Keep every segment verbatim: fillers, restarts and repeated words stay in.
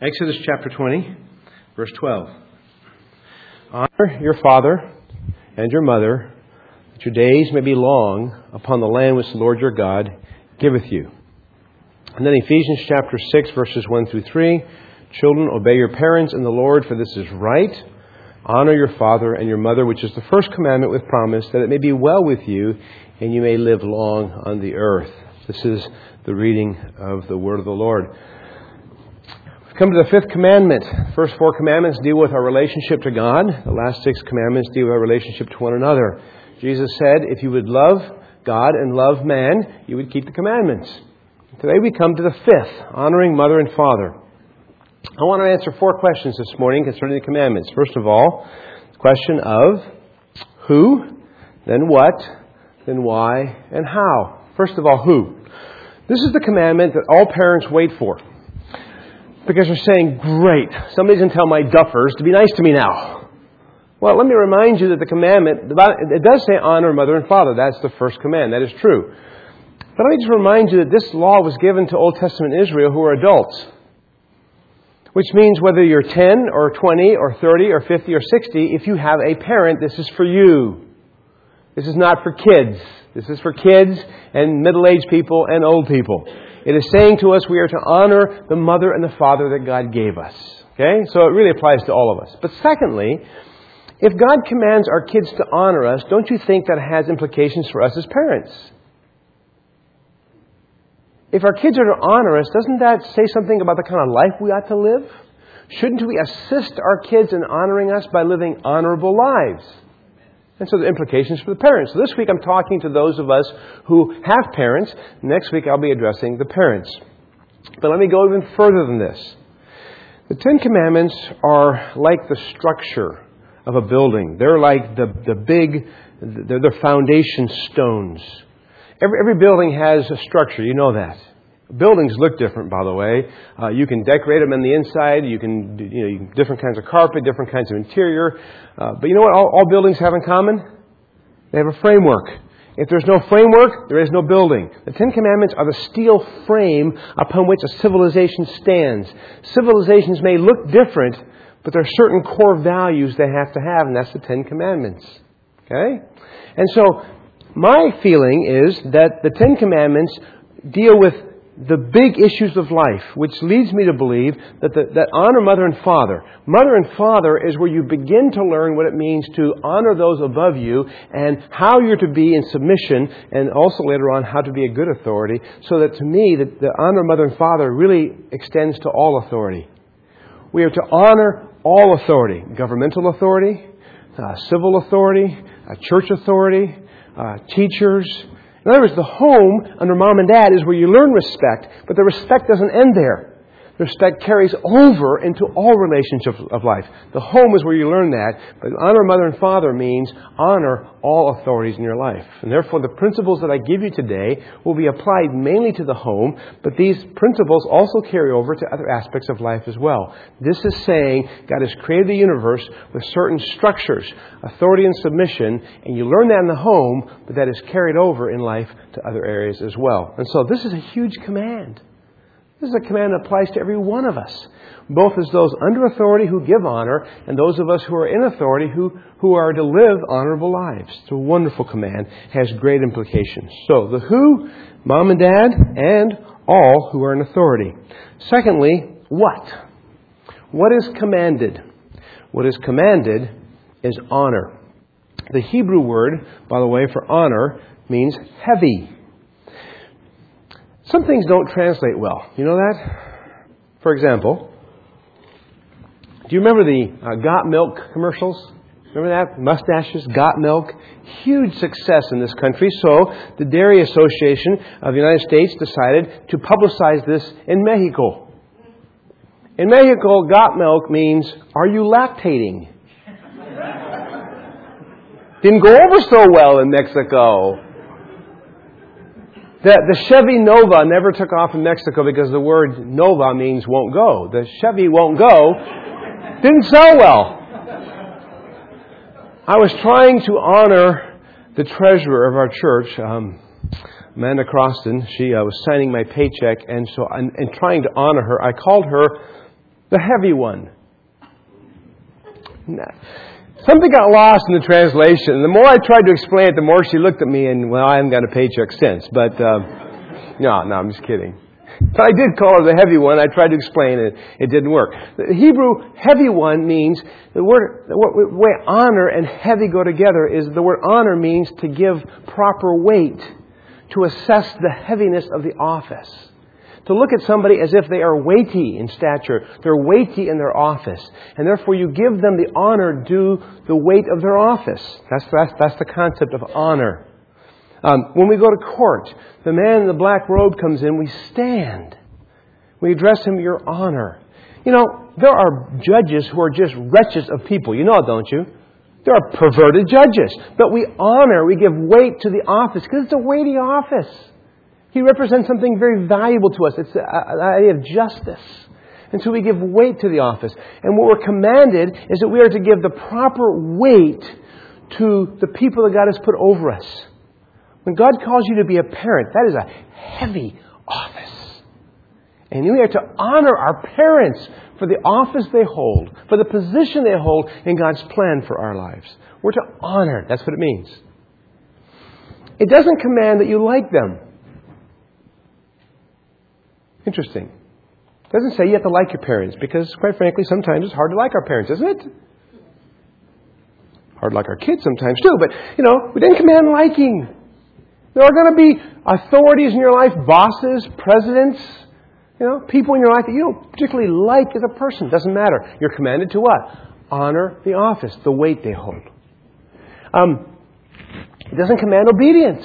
Exodus chapter twenty, verse twelve. Honor your father and your mother, that your days may be long upon the land which the Lord your God giveth you. And then Ephesians chapter six, verses one through three. Children, obey your parents in the Lord, for this is right. Honor your father and your mother, which is the first commandment with promise, that it may be well with you and you may live long on the earth. This is the reading of the word of the Lord. We've come to the fifth commandment. The first four commandments deal with our relationship to God. The last six commandments deal with our relationship to one another. Jesus said, if you would love God and love man, you would keep the commandments. Today we come to the fifth, honoring mother and father. I want to answer four questions this morning concerning the commandments. First of all, the question of who, then what, then why, and how. First of all, who? This is the commandment that all parents wait for. Because they're saying, great, somebody's going to tell my duffers to be nice to me now. Well, let me remind you that the commandment, it does say honor mother and father. That's the first command. That is true. But let me just remind you that this law was given to Old Testament Israel who are adults. Which means whether you're ten or twenty or thirty or fifty or sixty, if you have a parent, this is for you. This is not for kids. This is for kids and middle-aged people and old people. It is saying to us we are to honor the mother and the father that God gave us. Okay? So it really applies to all of us. But secondly, if God commands our kids to honor us, don't you think that has implications for us as parents? If our kids are to honor us, doesn't that say something about the kind of life we ought to live? Shouldn't we assist our kids in honoring us by living honorable lives? And so the implications for the parents. So this week I'm talking to those of us who have parents. Next week I'll be addressing the parents. But let me go even further than this. The Ten Commandments are like the structure of a building. They're like the, the big, they're the foundation stones. Every, every building has a structure. You know that. Buildings look different, by the way. Uh, you can decorate them on the inside. You can, you know, you can, different kinds of carpet, different kinds of interior. Uh, but you know what all, all buildings have in common? They have a framework. If there's no framework, there is no building. The Ten Commandments are the steel frame upon which a civilization stands. Civilizations may look different, but there are certain core values they have to have, and that's the Ten Commandments. Okay? And so, my feeling is that the Ten Commandments deal with the big issues of life, which leads me to believe that the, that honor mother and father. Mother and father is where you begin to learn what it means to honor those above you and how you're to be in submission, and also later on how to be a good authority. So that to me, the, the honor mother and father really extends to all authority. We are to honor all authority, governmental authority, uh, civil authority, uh, church authority, uh, teachers. In other words, the home under mom and dad is where you learn respect, but the respect doesn't end there. Respect carries over into all relationships of life. The home is where you learn that, but honor mother and father means honor all authorities in your life. And therefore, the principles that I give you today will be applied mainly to the home, but these principles also carry over to other aspects of life as well. This is saying God has created the universe with certain structures, authority and submission, and you learn that in the home, but that is carried over in life to other areas as well. And so this is a huge command. This is a command that applies to every one of us, both as those under authority who give honor and those of us who are in authority who, who are to live honorable lives. It's a wonderful command, has great implications. So the who, mom and dad, and all who are in authority. Secondly, what? What is commanded? What is commanded is honor. The Hebrew word, by the way, for honor means heavy. Some things don't translate well. You know that? For example, do you remember the uh, Got Milk commercials? Remember that? Mustaches, Got Milk. Huge success in this country. So the Dairy Association of the United States decided to publicize this in Mexico. In Mexico, Got Milk means, are you lactating? Didn't go over so well in Mexico. The, the Chevy Nova never took off in Mexico because the word Nova means won't go. The Chevy won't go. Didn't sell well. I was trying to honor the treasurer of our church, um, Amanda Croston. She uh, was signing my paycheck, and so in, in trying to honor her, I called her The heavy one. Something got lost in the translation. The more I tried to explain it, the more she looked at me and, well, I haven't got a paycheck since. But, uh, no, no, I'm just kidding. But I did call her the heavy one. I tried to explain it. It didn't work. The Hebrew heavy one means, the word, the way honor and heavy go together is the word honor means to give proper weight, to assess the heaviness of the office. To look at somebody as if they are weighty in stature. They're weighty in their office. And therefore you give them the honor due the weight of their office. That's, that's, that's the concept of honor. Um, when we go to court, the man in the black robe comes in, we stand. We address him, Your Honor. You know, there are judges who are just wretches of people. You know it, don't you? There are perverted judges. But we honor, we give weight to the office because it's a weighty office. He represents something very valuable to us. It's the idea of justice. And so we give weight to the office. And what we're commanded is that we are to give the proper weight to the people that God has put over us. When God calls you to be a parent, that is a heavy office. And we are to honor our parents for the office they hold, for the position they hold in God's plan for our lives. We're to honor. That's what it means. It doesn't command that you like them. Interesting. It doesn't say you have to like your parents, because quite frankly, sometimes it's hard to like our parents, isn't it? Hard to like our kids sometimes too, but, you know, we didn't command liking. There are going to be authorities in your life, bosses, presidents, you know, people in your life that you don't particularly like as a person. Doesn't matter. You're commanded to what? Honor the office, the weight they hold. Um, it doesn't command obedience.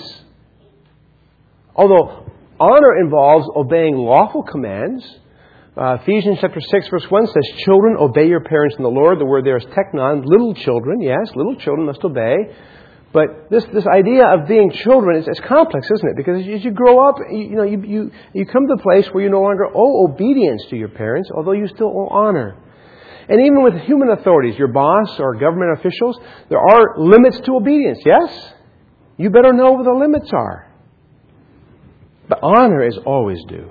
Although honor involves obeying lawful commands. Uh, Ephesians chapter six verse one says, Children, obey your parents in the Lord. The word there is teknon, little children. Yes, little children must obey. But this this idea of being children is it's complex, isn't it? Because as you grow up, you, you know, you, you you come to the place where you no longer owe obedience to your parents, although you still owe honor. And even with human authorities, your boss or government officials, there are limits to obedience, yes? You better know what the limits are. But honor is always due.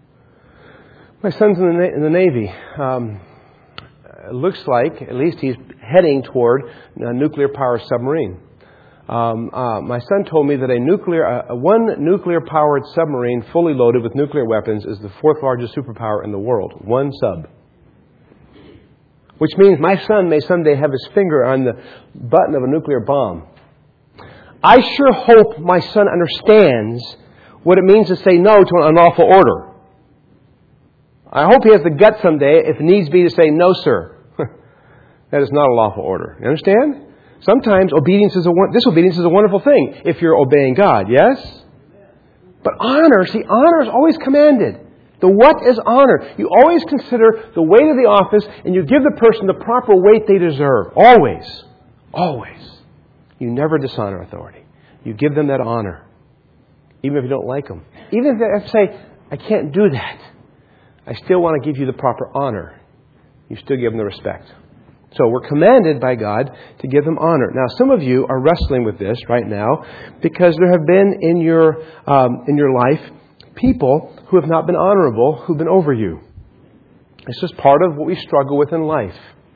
My son's in the, Na- in the Navy. Um, it looks like, at least he's heading toward a nuclear-powered submarine. Um, uh, my son told me that a nuclear, uh, one nuclear-powered submarine fully loaded with nuclear weapons is the fourth largest superpower in the world. One sub. Which means my son may someday have his finger on the button of a nuclear bomb. I sure hope my son understands what it means to say no to an unlawful order. I hope he has the guts someday, if needs be, to say, no, sir. That is not a lawful order. You understand? Sometimes obedience is a disobedience is a wonderful thing if you're obeying God, yes? But honor, see, honor is always commanded. The what is honor? You always consider the weight of the office and you give the person the proper weight they deserve. Always. Always. You never dishonor authority. You give them that honor. Even if you don't like them. Even if they have to say, I can't do that. I still want to give you the proper honor. You still give them the respect. So we're commanded by God to give them honor. Now, some of you are wrestling with this right now because there have been in your um, in your life people who have not been honorable, who've been over you. It's just part of what we struggle with in life.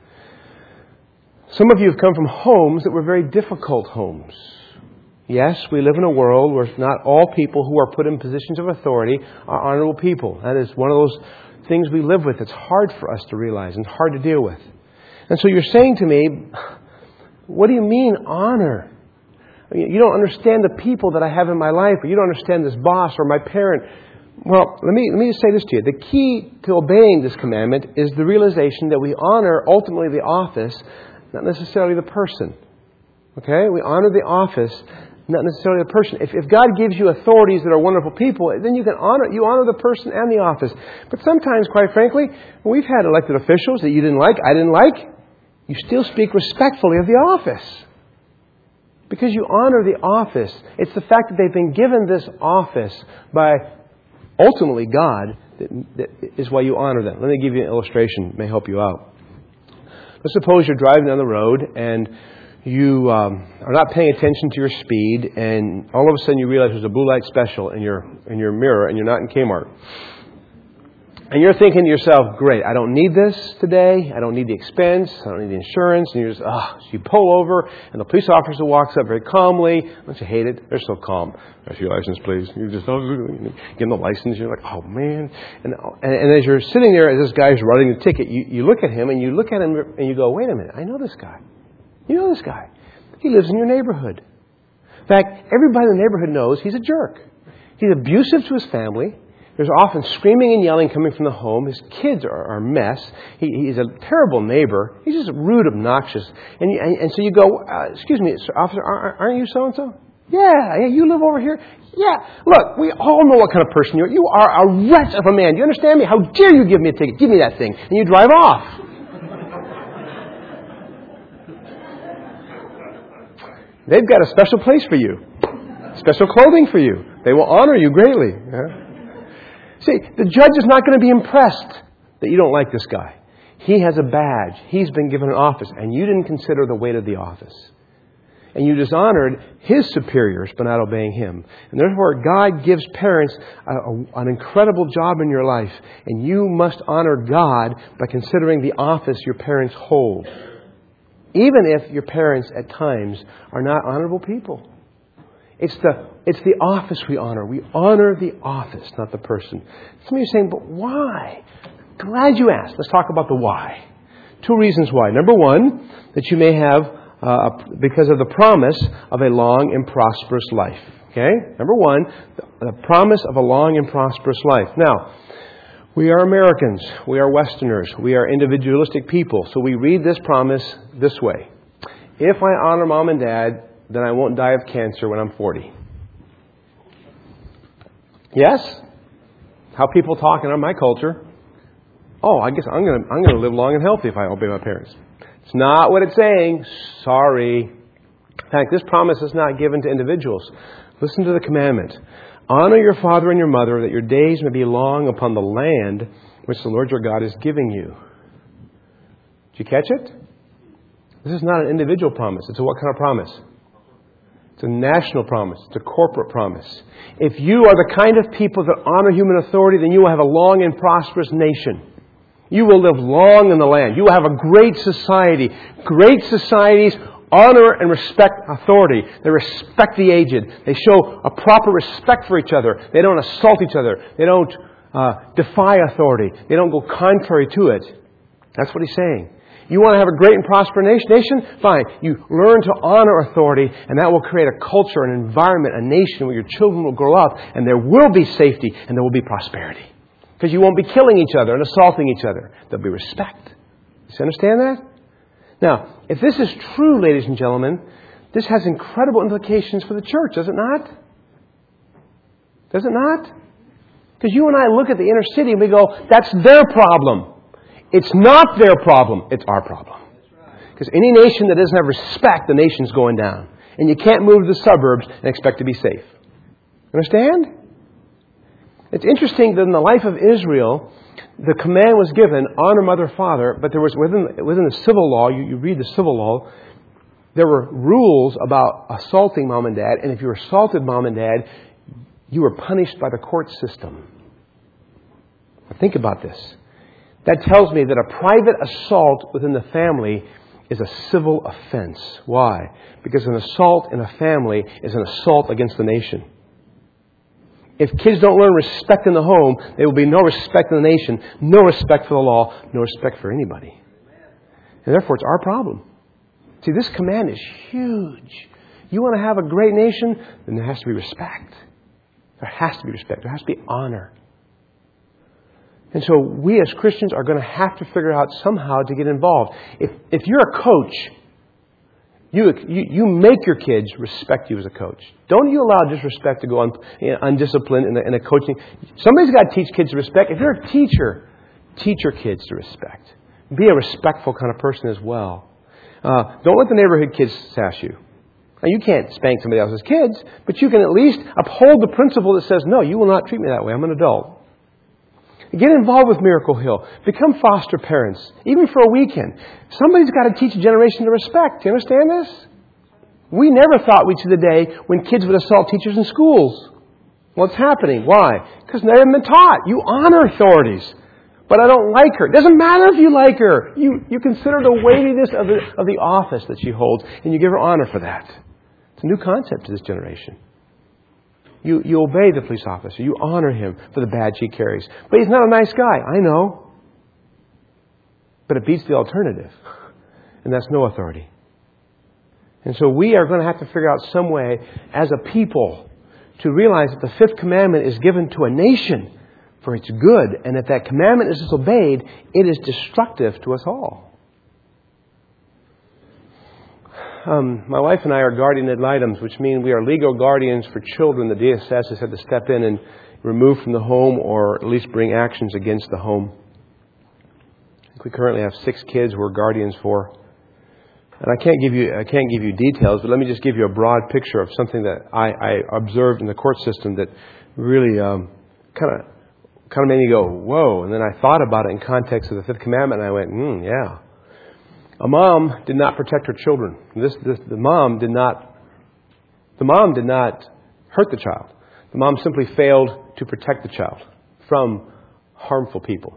Some of you have come from homes that were very difficult homes. Yes, we live in a world where not all people who are put in positions of authority are honorable people. That is one of those things we live with. It's hard for us to realize and hard to deal with. And so you're saying to me, what do you mean honor? You don't understand the people that I have in my life, or you don't understand this boss or my parent. Well, let me let me just say this to you. The key to obeying this commandment is the realization that we honor ultimately the office, not necessarily the person. Okay? We honor the office, not necessarily the person. If, if God gives you authorities that are wonderful people, then you can honor you honor the person and the office. But sometimes, quite frankly, we've had elected officials that you didn't like, I didn't like. You still speak respectfully of the office. Because you honor the office. It's the fact that they've been given this office by ultimately God that, that is why you honor them. Let me give you an illustration. It may help you out. Let's suppose you're driving down the road and you um, are not paying attention to your speed, and all of a sudden you realize there's a blue light special in your in your mirror and you're not in Kmart. And you're thinking to yourself, great, I don't need this today. I don't need the expense. I don't need the insurance. And you're just, ah, oh. So you pull over, and the police officer walks up very calmly. Don't you hate it? They're so calm. That's your license, please. You just give them the license. You're like, oh, man. And, and, and as you're sitting there, as this guy's writing the ticket, you, you look at him, and you look at him, and you go, wait a minute. I know this guy. You know this guy. He lives in your neighborhood. In fact, everybody in the neighborhood knows he's a jerk. He's abusive to his family. There's often screaming and yelling coming from the home. His kids are, are a mess. He, he's a terrible neighbor. He's just rude, obnoxious. And, and, and so you go, uh, excuse me, sir, officer, aren't, aren't you so-and-so? Yeah, yeah, you live over here? Yeah. Look, we all know what kind of person you are. You are a wretch of a man. Do you understand me? How dare you give me a ticket? Give me that thing. And you drive off. They've got a special place for you. Special clothing for you. They will honor you greatly. Yeah? See, the judge is not going to be impressed that you don't like this guy. He has a badge. He's been given an office, and you didn't consider the weight of the office. And you dishonored his superiors by not obeying him. And therefore, God gives parents a, a, an incredible job in your life, and you must honor God by considering the office your parents hold. Even if your parents at times are not honorable people. It's the it's the office we honor. We honor the office, not the person. Some of you are saying, but why? Glad you asked. Let's talk about the why. Two reasons why. Number one, that you may have, uh, because of the promise of a long and prosperous life. Okay? Number one, the promise of a long and prosperous life. Now, we are Americans. We are Westerners. We are individualistic people. So we read this promise this way. If I honor mom and dad, then I won't die of cancer when I'm forty. Yes? How people talk in my culture. Oh, I guess I'm going to I'm going to live long and healthy if I obey my parents. It's not what it's saying. Sorry. In fact, this promise is not given to individuals. Listen to the commandment. Honor your father and your mother, that your days may be long upon the land which the Lord your God is giving you. Did you catch it? This is not an individual promise. It's a what kind of promise? It's a national promise. It's a corporate promise. If you are the kind of people that honor human authority, then you will have a long and prosperous nation. You will live long in the land. You will have a great society. Great societies honor and respect authority. They respect the aged. They show a proper respect for each other. They don't assault each other. They don't uh, defy authority. They don't go contrary to it. That's what he's saying. You want to have a great and prosperous nation? Fine. You learn to honor authority, and that will create a culture, an environment, a nation where your children will grow up, and there will be safety, and there will be prosperity. Because you won't be killing each other and assaulting each other. There'll be respect. You understand that? Now, if this is true, ladies and gentlemen, this has incredible implications for the church, does it not? Does it not? Because you and I look at the inner city and we go, that's their problem. It's not their problem. It's our problem. Because any nation that doesn't have respect, the nation's going down. And you can't move to the suburbs and expect to be safe. Understand? It's interesting that in the life of Israel, the command was given, honor mother, father, but there was within within the civil law, you, you read the civil law, there were rules about assaulting mom and dad, and if you assaulted mom and dad, you were punished by the court system. Now think about this. That tells me that a private assault within the family is a civil offense. Why? Because an assault in a family is an assault against the nation. If kids don't learn respect in the home, there will be no respect in the nation, no respect for the law, no respect for anybody. And therefore, it's our problem. See, this command is huge. You want to have a great nation? Then there has to be respect. There has to be respect. There has to be honor. And so we as Christians are going to have to figure out somehow to get involved. If if you're a coach, you, you you make your kids respect you as a coach. Don't you allow disrespect to go on, you know, undisciplined in a, in a coaching. Somebody's got to teach kids to respect. If you're a teacher, teach your kids to respect. Be a respectful kind of person as well. Uh, don't let the neighborhood kids sass you. Now, you can't spank somebody else's kids, but you can at least uphold the principle that says, no, you will not treat me that way. I'm an adult. Get involved with Miracle Hill. Become foster parents, even for a weekend. Somebody's got to teach a generation to respect. Do you understand this? We never thought we'd see the day when kids would assault teachers in schools. Well, it's happening. Why? Because they haven't been taught. You honor authorities. But I don't like her. It doesn't matter if you like her. You, you consider the weightiness of the, of the office that she holds, and you give her honor for that. It's a new concept to this generation. You, you obey the police officer. You honor him for the badge he carries. But he's not a nice guy. I know. But it beats the alternative. And that's no authority. And so we are going to have to figure out some way as a people to realize that the fifth commandment is given to a nation for its good. And if that commandment is disobeyed, it is destructive to us all. Um, my wife and I are guardian ad litem, which means we are legal guardians for children the D S S has had to step in and remove from the home or at least bring actions against the home. I think we currently have six kids we're guardians for. And I can't give you I can't give you details, but let me just give you a broad picture of something that I, I observed in the court system that really um, kind of kind of made me go, whoa. And then I thought about it in context of the fifth commandment, and I went, hmm, yeah. A mom did not protect her children. This, this, the mom did not. The mom did not hurt the child. The mom simply failed to protect the child from harmful people.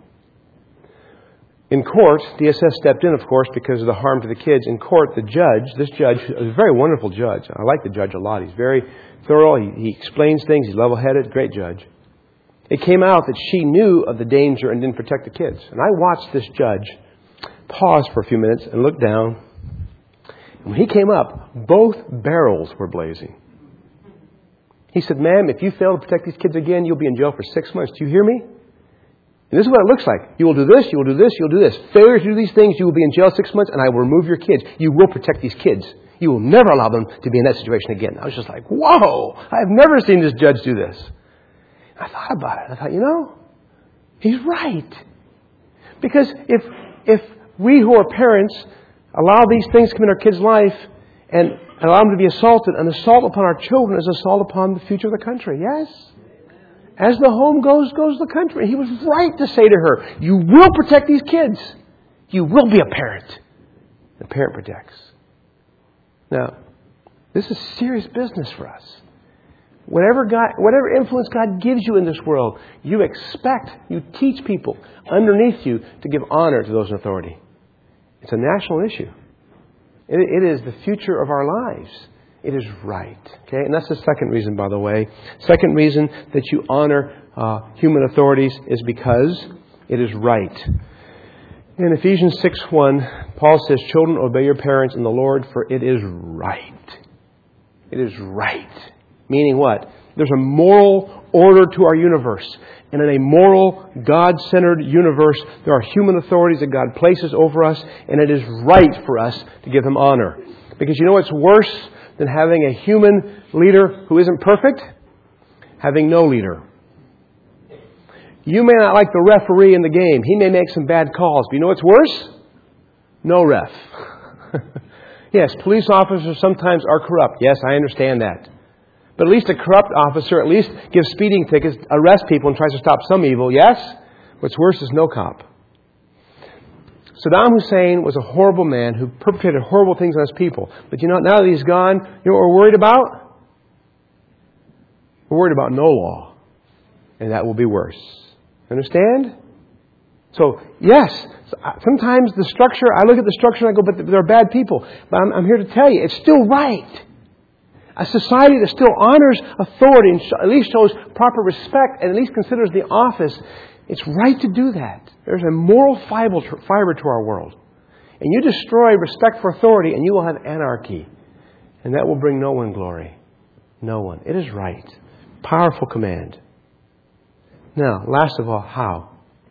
In court, D S S stepped in, of course, because of the harm to the kids. In court, the judge, this judge, is a very wonderful judge. I like the judge a lot. He's very thorough. He, he explains things. He's level-headed. Great judge. It came out that she knew of the danger and didn't protect the kids. And I watched this judge pause for a few minutes and look down. And when he came up, both barrels were blazing. He said, ma'am, if you fail to protect these kids again, you'll be in jail for six months. Do you hear me? And this is what it looks like. You will do this, you will do this, you will do this. Failure to do these things, you will be in jail six months, and I will remove your kids. You will protect these kids. You will never allow them to be in that situation again. I was just like, whoa, I've never seen this judge do this. And I thought about it. I thought, you know, he's right. Because if if we who are parents allow these things to come in our kids' life and allow them to be assaulted, an assault upon our children is assault upon the future of the country. Yes? As the home goes, goes the country. He was right to say to her, you will protect these kids. You will be a parent. The parent protects. Now, this is serious business for us. Whatever God, whatever influence God gives you in this world, you expect, you teach people underneath you to give honor to those in authority. It's a national issue. It, it is the future of our lives. It is right. Okay, and that's the second reason, by the way. Second reason that you honor uh, human authorities is because it is right. In Ephesians six one, Paul says, children, obey your parents in the Lord, for it is right. It is right. Meaning what? There's a moral order to our universe. And in a moral, God-centered universe, there are human authorities that God places over us, and it is right for us to give them honor. Because you know what's worse than having a human leader who isn't perfect? Having no leader. You may not like the referee in the game. He may make some bad calls. But you know what's worse? No ref. Yes, police officers sometimes are corrupt. Yes, I understand that. But at least a corrupt officer at least gives speeding tickets, arrests people, and tries to stop some evil. Yes? What's worse is no cop. Saddam Hussein was a horrible man who perpetrated horrible things on his people. But you know, now that he's gone, you know what we're worried about? We're worried about no law. And that will be worse. Understand? So, yes, sometimes the structure, I look at the structure and I go, but there are bad people. But I'm, I'm here to tell you, it's still right. A society that still honors authority and at least shows proper respect and at least considers the office, it's right to do that. There's a moral fiber to our world. And you destroy respect for authority and you will have anarchy. And that will bring no one glory. No one. It is right. Powerful command. Now, last of all, how?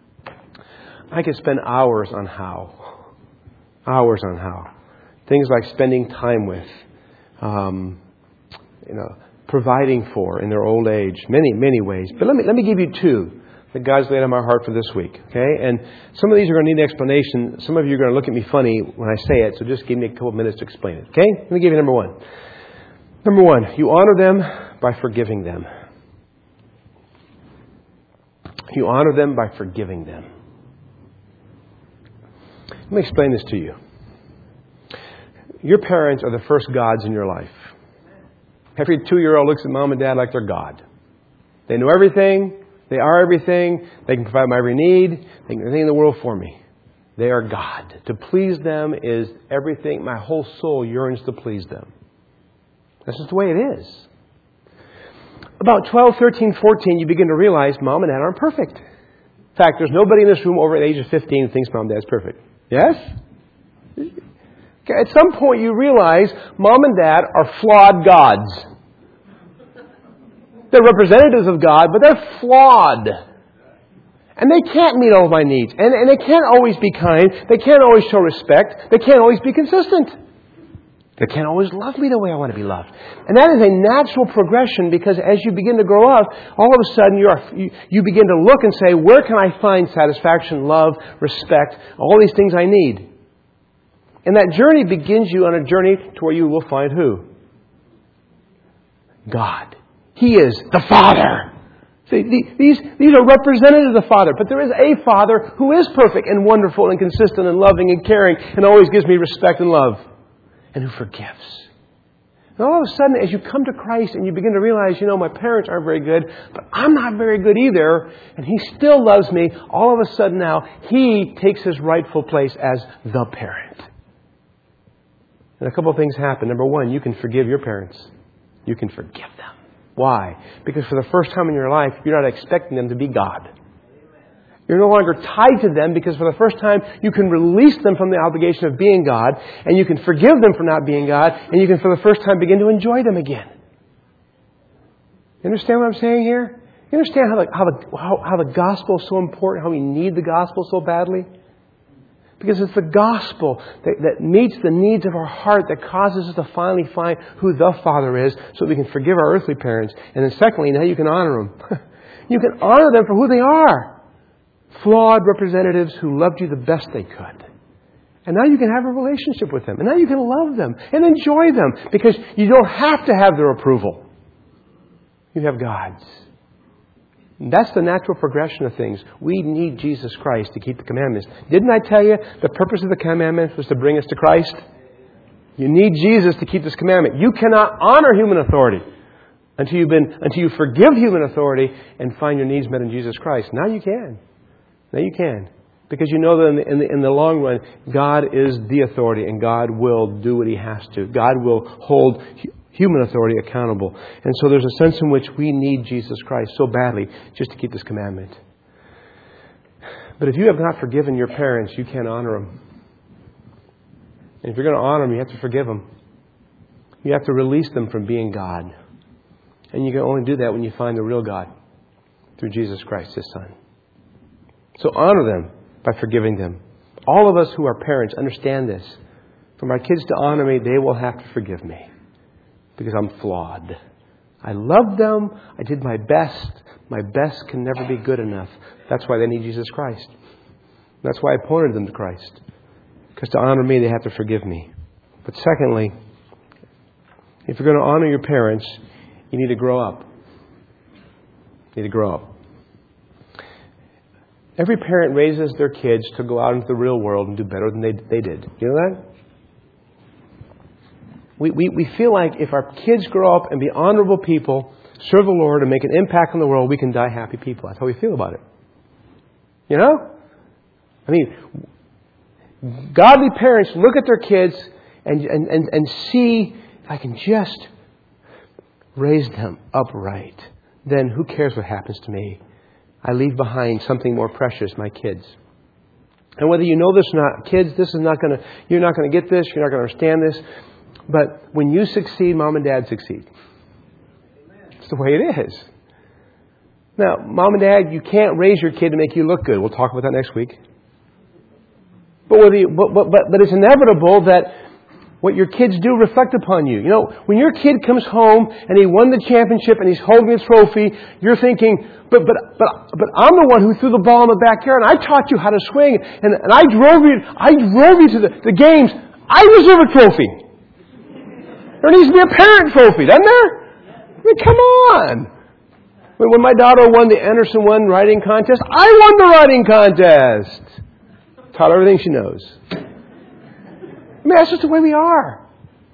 I could spend hours on how. Hours on how. Things like spending time with. Um, you know, providing for in their old age. Many, many ways. But let me let me give you two that God's laid on my heart for this week. Okay? And some of these are going to need an explanation. Some of you are going to look at me funny when I say it, so just give me a couple of minutes to explain it. Okay? Let me give you number one. Number one, you honor them by forgiving them. You honor them by forgiving them. Let me explain this to you. Your parents are the first gods in your life. Every two-year-old looks at mom and dad like they're God. They know everything. They are everything. They can provide my every need. They can do everything in the world for me. They are God. To please them is everything. My whole soul yearns to please them. That's just the way it is. About twelve, thirteen, fourteen, you begin to realize Mom and Dad aren't perfect. In fact, there's nobody in this room over the age of fifteen who thinks Mom and Dad's perfect. Yes? At some point you realize Mom and Dad are flawed gods. They're representatives of God, but they're flawed. And they can't meet all of my needs. And, and they can't always be kind. They can't always show respect. They can't always be consistent. They can't always love me the way I want to be loved. And that is a natural progression, because as you begin to grow up, all of a sudden you, are, you, you begin to look and say, where can I find satisfaction, love, respect, all these things I need? And that journey begins you on a journey to where you will find who? God. He is the Father. See, these, these are representatives of the Father. But there is a Father who is perfect and wonderful and consistent and loving and caring and always gives me respect and love. And who forgives. And all of a sudden, as you come to Christ and you begin to realize, you know, my parents aren't very good, but I'm not very good either, and He still loves me, all of a sudden now, He takes His rightful place as the parent. And a couple of things happen. Number one, you can forgive your parents. You can forgive them. Why? Because for the first time in your life, you're not expecting them to be God. You're no longer tied to them, because for the first time you can release them from the obligation of being God, and you can forgive them for not being God, and you can for the first time begin to enjoy them again. You understand what I'm saying here? You understand how the, how the, how, how the gospel is so important, how we need the gospel so badly? Because it's the gospel that, that meets the needs of our heart, that causes us to finally find who the Father is, so we can forgive our earthly parents. And then secondly, now you can honor them. You can honor them for who they are. Flawed representatives who loved you the best they could. And now you can have a relationship with them. And now you can love them and enjoy them, because you don't have to have their approval. You have God's. And that's the natural progression of things. We need Jesus Christ to keep the commandments. Didn't I tell you the purpose of the commandments was to bring us to Christ? You need Jesus to keep this commandment. You cannot honor human authority until you've been until you forgive human authority and find your needs met in Jesus Christ. Now you can. Now you can. Because you know that in the, in the, in the long run, God is the authority, and God will do what He has to. God will hold human authority accountable. And so there's a sense in which we need Jesus Christ so badly just to keep this commandment. But if you have not forgiven your parents, you can't honor them. And if you're going to honor them, you have to forgive them. You have to release them from being God. And you can only do that when you find the real God through Jesus Christ, His Son. So honor them by forgiving them. All of us who are parents understand this. For my kids to honor me, they will have to forgive me. Because I'm flawed. I love them. I did my best. My best can never be good enough. That's why they need Jesus Christ. That's why I pointed them to Christ. Because to honor me, they have to forgive me. But secondly, if you're going to honor your parents, you need to grow up. You need to grow up. Every parent raises their kids to go out into the real world and do better than they, they did. You know that? We, we, we feel like if our kids grow up and be honorable people, serve the Lord and make an impact on the world, we can die happy people. That's how we feel about it. You know? I mean, godly parents look at their kids and, and, and, and see, if I can just raise them upright, then who cares what happens to me? I leave behind something more precious, my kids. And whether you know this or not, kids, this is not going to, you're not going to get this, you're not going to understand this. But when you succeed, Mom and Dad succeed. It's the way it is. Now, Mom and Dad, you can't raise your kid to make you look good. We'll talk about that next week. But whether you, but, but, but it's inevitable that what your kids do reflect upon you. You know, when your kid comes home and he won the championship and he's holding a trophy, you're thinking, but but but but I'm the one who threw the ball in the backyard, and I taught you how to swing, and, and I drove you I drove you to the, the games. I deserve a trophy. There needs to be a parent trophy, doesn't there? I mean, come on. When my daughter won the Anderson one writing contest, I won the writing contest. Taught her everything she knows. I mean, that's just the way we are.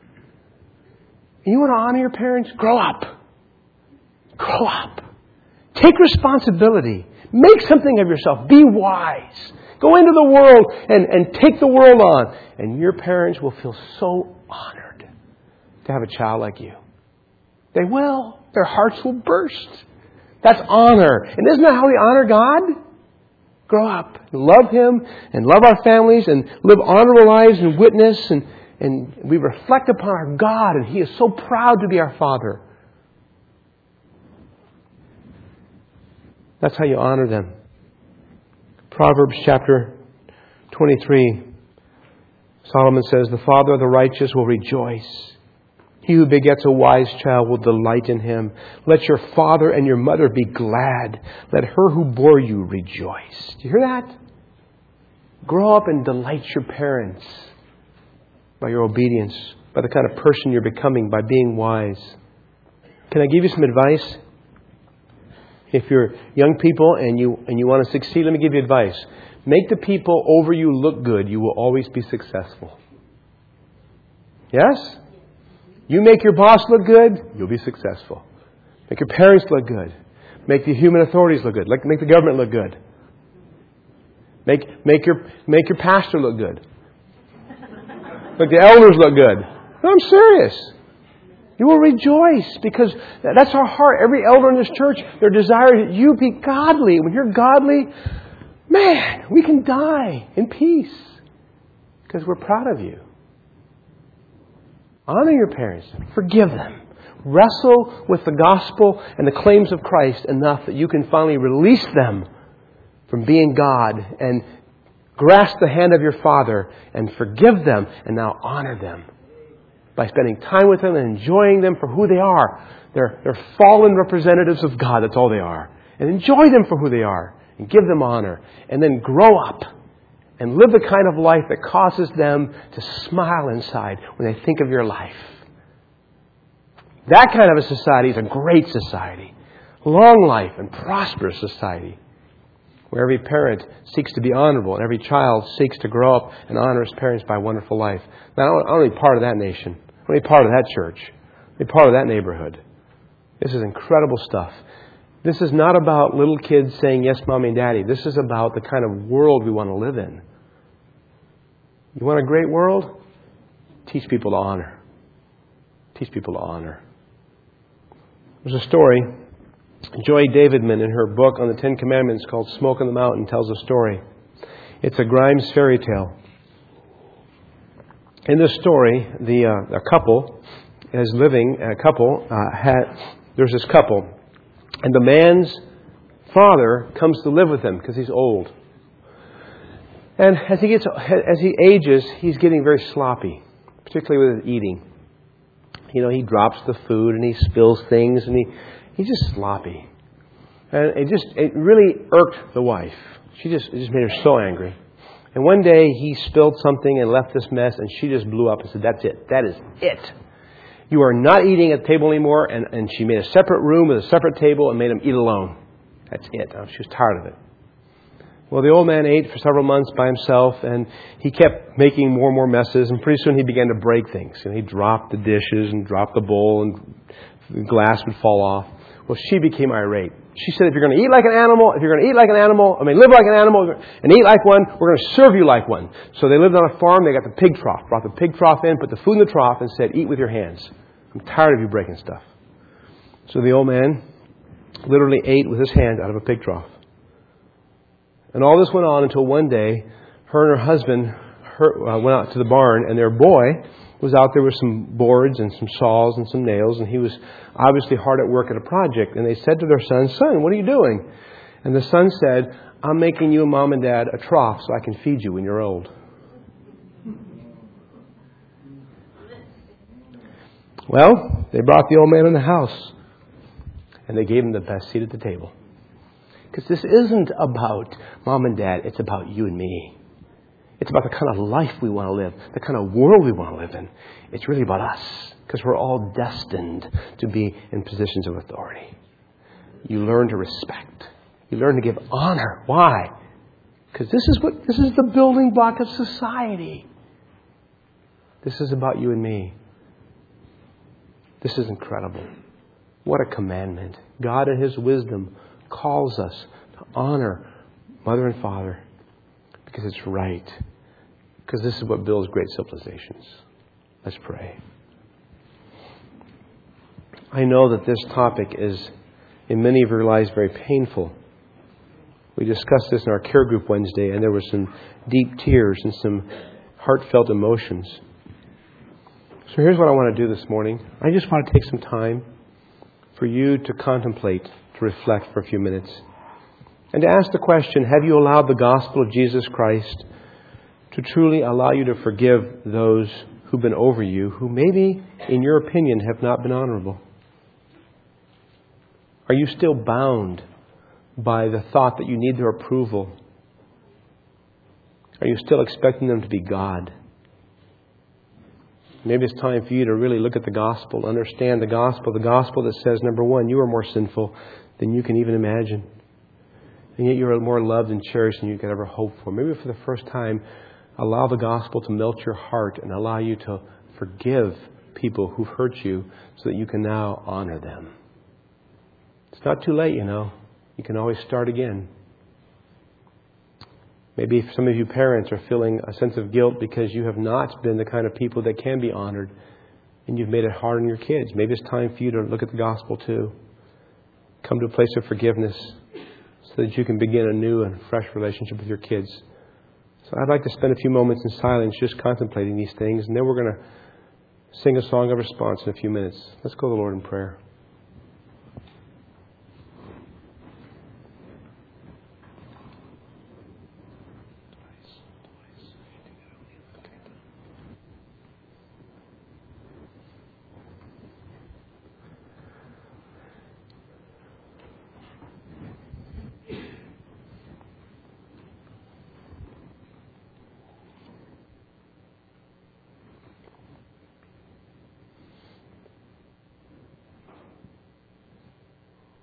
And you want to honor your parents? Grow up. Grow up. Take responsibility. Make something of yourself. Be wise. Go into the world and, and take the world on. And your parents will feel so honored to have a child like you. They will. Their hearts will burst. That's honor. And isn't that how we honor God? Grow up, love Him, and love our families, and live honorable lives and witness, and, and we reflect upon our God, and He is so proud to be our Father. That's how you honor them. Proverbs chapter twenty-three, Solomon says, "The father of the righteous will rejoice. He who begets a wise child will delight in him. Let your father and your mother be glad. Let her who bore you rejoice." Do you hear that? Grow up and delight your parents by your obedience, by the kind of person you're becoming, by being wise. Can I give you some advice? If you're young people and you and you want to succeed, let me give you advice. Make the people over you look good. You will always be successful. Yes? You make your boss look good, you'll be successful. Make your parents look good. Make the human authorities look good. Like make the government look good. Make make your make your pastor look good. Make the elders look good. No, I'm serious. You will rejoice because that's our heart. Every elder in this church, their desire is that you be godly. When you're godly, man, we can die in peace because we're proud of you. Honor your parents. Forgive them. Wrestle with the gospel and the claims of Christ enough that you can finally release them from being God and grasp the hand of your Father and forgive them and now honor them by spending time with them and enjoying them for who they are. They're, they're fallen representatives of God. That's all they are. And enjoy them for who they are and give them honor. And then grow up and live the kind of life that causes them to smile inside when they think of your life. That kind of a society is a great society. Long life and prosperous society. Where every parent seeks to be honorable and every child seeks to grow up and honor his parents by a wonderful life. Now, I want to be part of that nation. I want to be part of that church. I want to be part of that neighborhood. This is incredible stuff. This is not about little kids saying, "Yes, Mommy and Daddy." This is about the kind of world we want to live in. You want a great world? Teach people to honor. Teach people to honor. There's a story. Joy Davidman, in her book on the Ten Commandments called Smoke on the Mountain, tells a story. It's a Grimes fairy tale. In this story, the uh, a couple is living. A couple uh, had. There's this couple, and the man's father comes to live with him because he's old. And as he gets, as he ages, he's getting very sloppy, particularly with his eating. You know, he drops the food and he spills things, and he he's just sloppy. And it just it really irked the wife. She just it just made her so angry. And one day he spilled something and left this mess, and she just blew up and said, "That's it. That is it. You are not eating at the table anymore." And, and she made a separate room with a separate table and made him eat alone. That's it. She was tired of it. Well, the old man ate for several months by himself, and he kept making more and more messes, and pretty soon he began to break things. And he dropped the dishes and dropped the bowl, and the glass would fall off. Well, she became irate. She said, "If you're going to eat like an animal, if you're going to eat like an animal, I mean, live like an animal and eat like one, we're going to serve you like one." So they lived on a farm. They got the pig trough, brought the pig trough in, put the food in the trough, and said, "Eat with your hands. I'm tired of you breaking stuff." So the old man literally ate with his hand out of a pig trough. And all this went on until one day, her and her husband her, uh, went out to the barn, and their boy was out there with some boards and some saws and some nails, and he was obviously hard at work at a project. And they said to their son, "Son, what are you doing?" And the son said, "I'm making you and Mom and Dad a trough so I can feed you when you're old." Well, they brought the old man in the house, and they gave him the best seat at the table. Because this isn't about Mom and Dad, it's about you and me. It's about the kind of life we want to live, the kind of world we want to live in. It's really about us, because we're all destined to be in positions of authority. You learn to respect. You learn to give honor. Why? Because this is what this is the building block of society. This is about you and me. This is incredible. What a commandment. God in His wisdom calls us to honor mother and father because it's right. Because this is what builds great civilizations. Let's pray. I know that this topic is, in many of your lives, very painful. We discussed this in our care group Wednesday, and there were some deep tears and some heartfelt emotions. So here's what I want to do this morning. I just want to take some time for you to contemplate, to reflect for a few minutes, and to ask the question, have you allowed the gospel of Jesus Christ to truly allow you to forgive those who've been over you, who maybe, in your opinion, have not been honorable? Are you still bound by the thought that you need their approval? Are you still expecting them to be God? Maybe it's time for you to really look at the gospel, understand the gospel, the gospel that says, number one, you are more sinful than you can even imagine. And yet you are more loved and cherished than you could ever hope for. Maybe for the first time, allow the gospel to melt your heart and allow you to forgive people who've hurt you so that you can now honor them. It's not too late, you know. You can always start again. Maybe some of you parents are feeling a sense of guilt because you have not been the kind of people that can be honored and you've made it hard on your kids. Maybe it's time for you to look at the gospel too. Come to a place of forgiveness so that you can begin a new and fresh relationship with your kids. So I'd like to spend a few moments in silence just contemplating these things, and then we're going to sing a song of response in a few minutes. Let's go to the Lord in prayer.